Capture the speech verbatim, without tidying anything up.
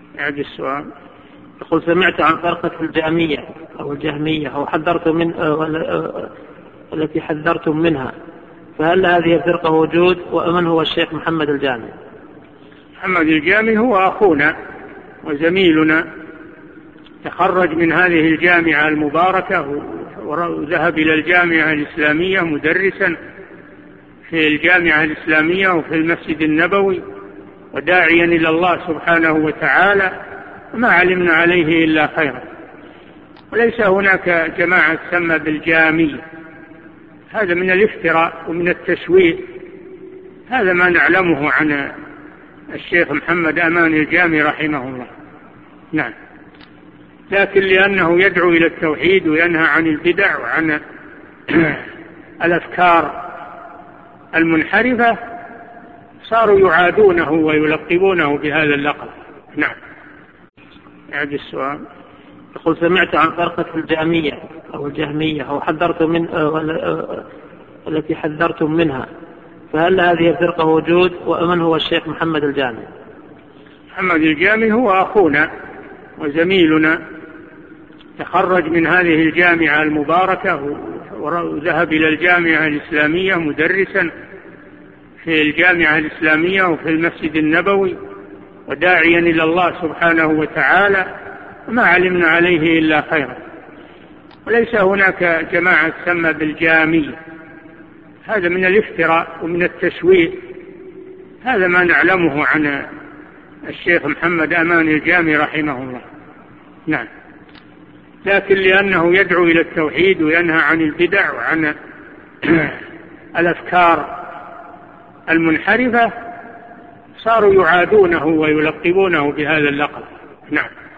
أعد السؤال. يقول سمعت عن فرقة الجهمية أو الجهمية أو حذرت من التي حذرتم منها، فهل هذه الفرقة وجود؟ ومن هو الشيخ محمد الجامي؟ محمد الجامي هو أخونا وزميلنا، تخرج من هذه الجامعة المباركة وذهب إلى الجامعة الإسلامية مدرسا في الجامعة الإسلامية وفي المسجد النبوي، وداعيا إلى الله سبحانه وتعالى، وما علمنا عليه إلا خيرا. وليس هناك جماعة تسمى بالجامية، هذا من الافتراء ومن التشويه، هذا ما نعلمه عن الشيخ محمد أمان الجامي رحمه الله. نعم، لكن لأنه يدعو إلى التوحيد وينهى عن البدع وعن الأفكار المنحرفة صاروا يعادونه ويلقبونه بهذا اللقب. نعم. أعد السؤال. يقول سمعت عن فرقة الجهمية أو الجهمية أو حذرت من التي حذرتم منها، فهل هذه الفرقة وجود؟ ومن هو الشيخ محمد الجامي؟ محمد الجامي هو أخونا وزميلنا، تخرج من هذه الجامعة المباركة وذهب إلى الجامعة الإسلامية مدرسا في الجامعة الإسلامية وفي المسجد النبوي، وداعيا إلى الله سبحانه وتعالى، وما علمنا عليه إلا خيرا. وليس هناك جماعة تسمى بالجامية، هذا من الافتراء ومن التشويه، هذا ما نعلمه عن الشيخ محمد أمان الجامي رحمه الله. نعم، لكن لأنه يدعو إلى التوحيد وينهى عن البدع وعن الأفكار المنحرفة صاروا يعادونه ويلقبونه بهذا اللقب. نعم.